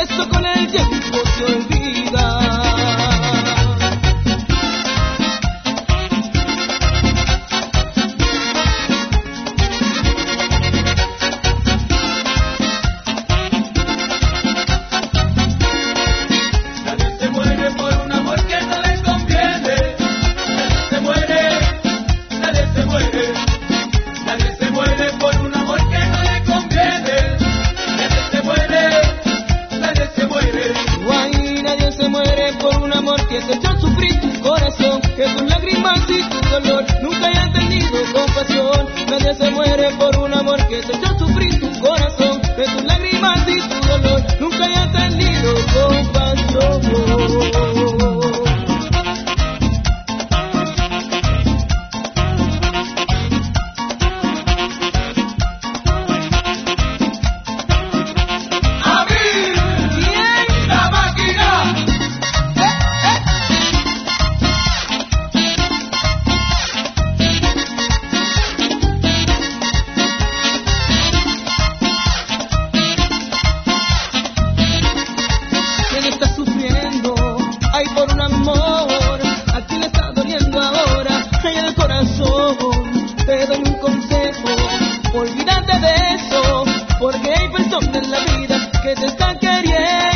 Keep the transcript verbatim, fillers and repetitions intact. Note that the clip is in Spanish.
eso con el tiempo se olvida. Que te echó a sufrir tu corazón, que tus lágrimas y tu dolor nunca hayan tenido compasión. Nadie se muere por un amor que te echó a sufrir tu corazón, que tus lágrimas y tu dolor nunca hayan tenido compasión. Ay, por un amor, a ti le está doliendo ahora, ay, el corazón, te doy un consejo, olvídate de eso, porque hay personas en la vida que te están queriendo.